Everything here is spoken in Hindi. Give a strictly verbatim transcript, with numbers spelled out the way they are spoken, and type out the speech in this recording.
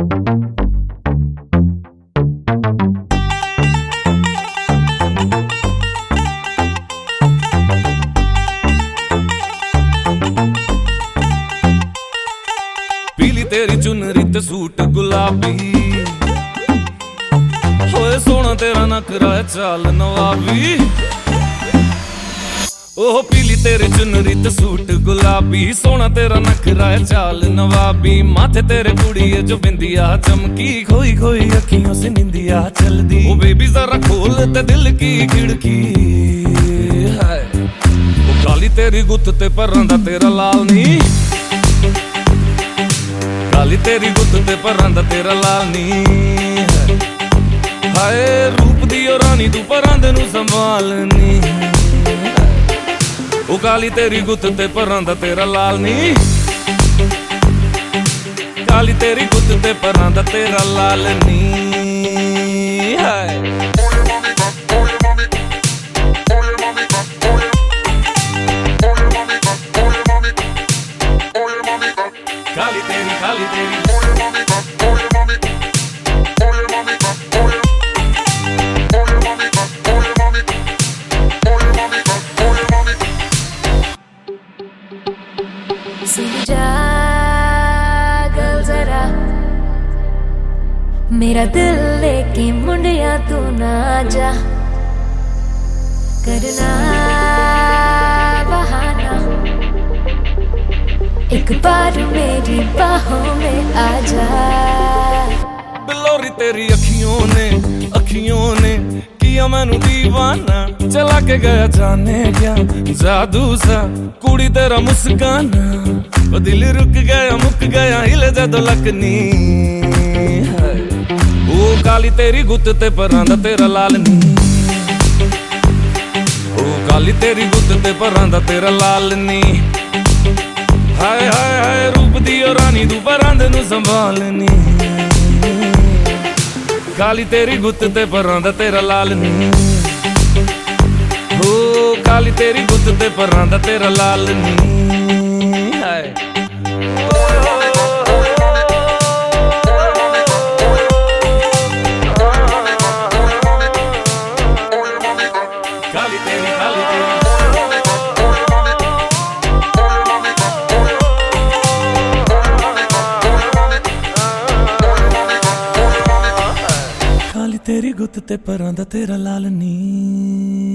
पीली तेरी चुनरी ते सूट गुलाबी, होए सोना तेरा नखरा है चाल नवाबी। ओह पीली तेरी चुनरी ते सूट गुलाबी, सोना तेरा नखरा है चाल नवाबी। माथे तेरे कुड़िए जो बिंदिया चमकी, खोई खोई अखियों से निंदिया चलदी। ओ बेबी जरा खोल ते दिल की खिड़की है, ओ काली तेरी गुत्त ते परां दा तेरा लाल नी, काली तेरी गुत्त ते परां दा तेरा लाल नी है। हाय रूप दी ओ रानी तू परां दे नू संभालनी, ओ काली तेरी गुत्त ते परां दा तेरा लाल नी, काली तेरी गुत्त ते परां दा तेरा लाल नी है। काली तेरी काली तेरी सुन जा गल जरा, मेरा दिल लेके मुंडिया तू ना जा, करना बहाना, एक बार मेरी बाहों में आ जा। बिलोरी तेरी अखियों ने अखियों ने किया मैनू दीवाना, चला के गया जाने क्या जादू सा कुड़ी तेरा मुस्काना। ओ दिल रुक गया मुक गया हिले जदों लकनी है, ओ काली तेरी गुत्त ते परां दा तेरा लाल नी, ओ काली तेरी गुत्त ते परां दा तेरा लाल नी। हाय हाय हाय रूप दी ओ रानी तू परां दे नू संभालनी, काली तेरी गुत्त ते परां दा तेरा लाल नी, हो काली तेरी गुत्त ते परां दा तेरा लाल नी है। काली तेरी काली तेरी तेरी गुत्त ते परां दा तेरा लाल नी।